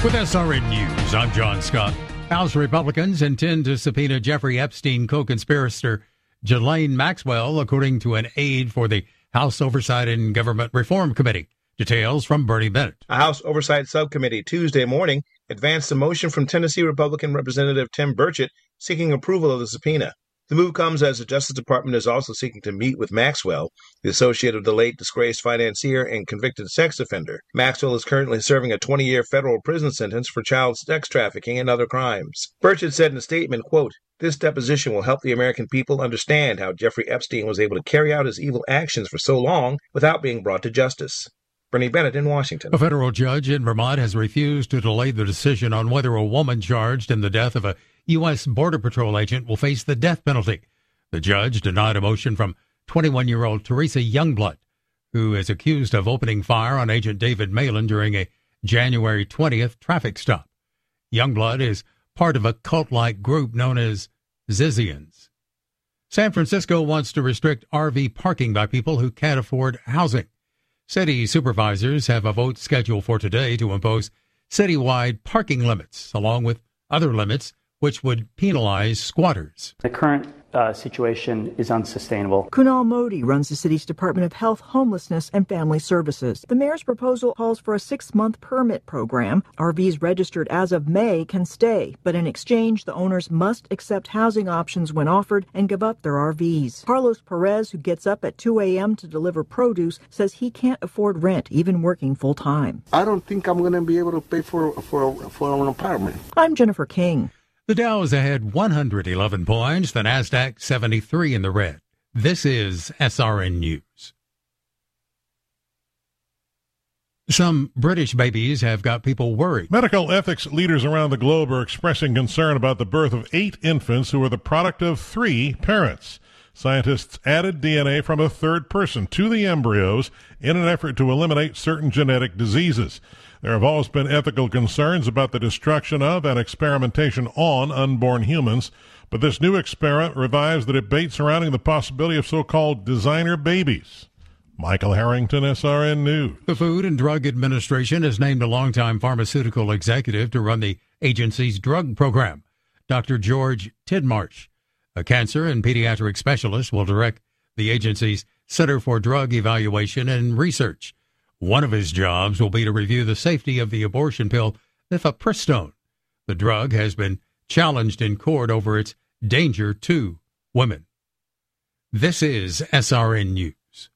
With SRN News, I'm John Scott. House Republicans intend to subpoena Jeffrey Epstein co-conspirator Ghislaine Maxwell, according to an aide for the House Oversight and Government Reform Committee. Details from Bernie Bennett. A House Oversight Subcommittee Tuesday morning advanced a motion from Tennessee Republican Representative Tim Burchett seeking approval of the subpoena. The move comes as the Justice Department is also seeking to meet with Maxwell, the associate of the late disgraced financier and convicted sex offender. Maxwell is currently serving a 20-year federal prison sentence for child sex trafficking and other crimes. Burchett said in a statement, quote, "This deposition will help the American people understand how Jeffrey Epstein was able to carry out his evil actions for so long without being brought to justice." Bernie Bennett in Washington. A federal judge in Vermont has refused to delay the decision on whether a woman charged in the death of a U.S. Border Patrol agent will face the death penalty. The judge denied a motion from 21-year-old Teresa Youngblood, who is accused of opening fire on Agent David Malin during a January 20th traffic stop. Youngblood is part of a cult-like group known as Zizians. San Francisco wants to restrict RV parking by people who can't afford housing. City supervisors have a vote scheduled for today to impose citywide parking limits, along with other limits which would penalize squatters. The current situation is unsustainable. Kunal Modi runs the city's Department of Health, Homelessness, and Family Services. The mayor's proposal calls for a 6-month permit program. RVs registered as of May can stay, but in exchange, the owners must accept housing options when offered and give up their RVs. Carlos Perez, who gets up at 2 a.m. to deliver produce, says he can't afford rent, even working full-time. I don't think I'm going to be able to pay for an apartment. I'm Jennifer King. The Dow is ahead 111 points, the Nasdaq 73 in the red. This is SRN News. Some British babies have got people worried. Medical ethics leaders around the globe are expressing concern about the birth of 8 infants who are the product of 3 parents. Scientists added DNA from a third person to the embryos in an effort to eliminate certain genetic diseases. There have always been ethical concerns about the destruction of and experimentation on unborn humans, but this new experiment revives the debate surrounding the possibility of so-called designer babies. Michael Harrington, SRN News. The Food and Drug Administration has named a longtime pharmaceutical executive to run the agency's drug program. Dr. George Tidmarsh, a cancer and pediatric specialist, will direct the agency's Center for Drug Evaluation and Research. One of his jobs will be to review the safety of the abortion pill mifepristone. The drug has been challenged in court over its danger to women. This is SRN News.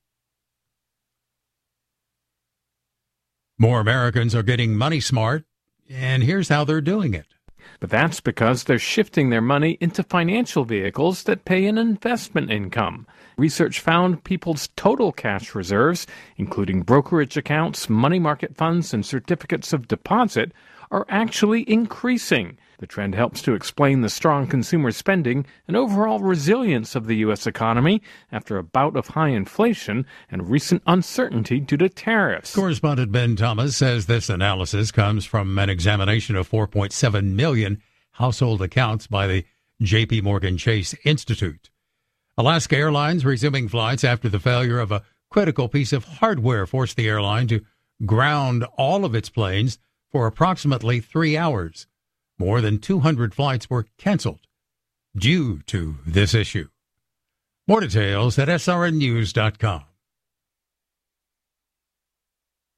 More Americans are getting money smart, and here's how they're doing it. But that's because they're shifting their money into financial vehicles that pay an investment income. Research found people's total cash reserves, including brokerage accounts, money market funds, and certificates of deposit, are actually increasing. The trend helps to explain the strong consumer spending and overall resilience of the U.S. economy after a bout of high inflation and recent uncertainty due to tariffs. Correspondent Ben Thomas says this analysis comes from an examination of 4.7 million household accounts by the J.P. Morgan Chase Institute. Alaska Airlines resuming flights after the failure of a critical piece of hardware forced the airline to ground all of its planes for approximately 3 hours. More than 200 flights were canceled due to this issue. More details at srnnews.com.